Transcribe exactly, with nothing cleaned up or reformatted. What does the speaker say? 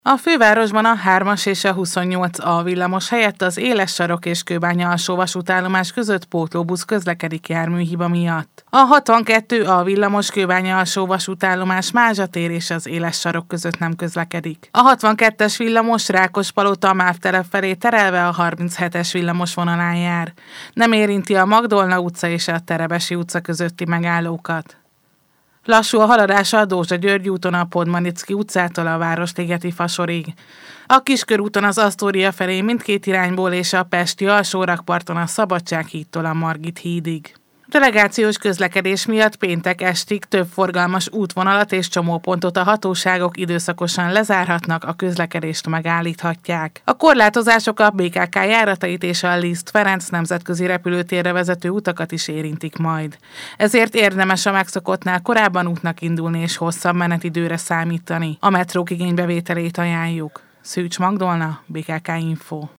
A fővárosban a hármas és a huszonnyolc A villamos helyett az Éles sarok és Kőbánya alsó vasútállomás között pótlóbusz közlekedik járműhiba miatt. A hatvankettő A villamos Kőbánya alsó vasútállomás Mázsa tér és az Éles sarok között nem közlekedik. A hatvankettes villamos Rákospalota MÁV telep felé terelve a harminchetes villamos vonalán jár. Nem érinti a Magdolna utca és a Terebesi utca közötti megállókat. Lassú a haladása a Dózsa-György úton a Podmanicki utcától a Városligeti Fasorig. A Kiskörúton az Asztória felé mindkét irányból és a pesti alsó rakparton a Szabadsághídtól a Margit hídig. Delegációs közlekedés miatt péntek estig több forgalmas útvonalat és csomópontot a hatóságok időszakosan lezárhatnak, a közlekedést megállíthatják. A korlátozások a bé ká ká járatait és a Liszt Ferenc nemzetközi repülőtérre vezető utakat is érintik majd. Ezért érdemes a megszokottnál korábban útnak indulni és hosszabb menetidőre számítani. A metrók igénybevételét ajánljuk. Szűcs Magdolna, bé ká ká Info.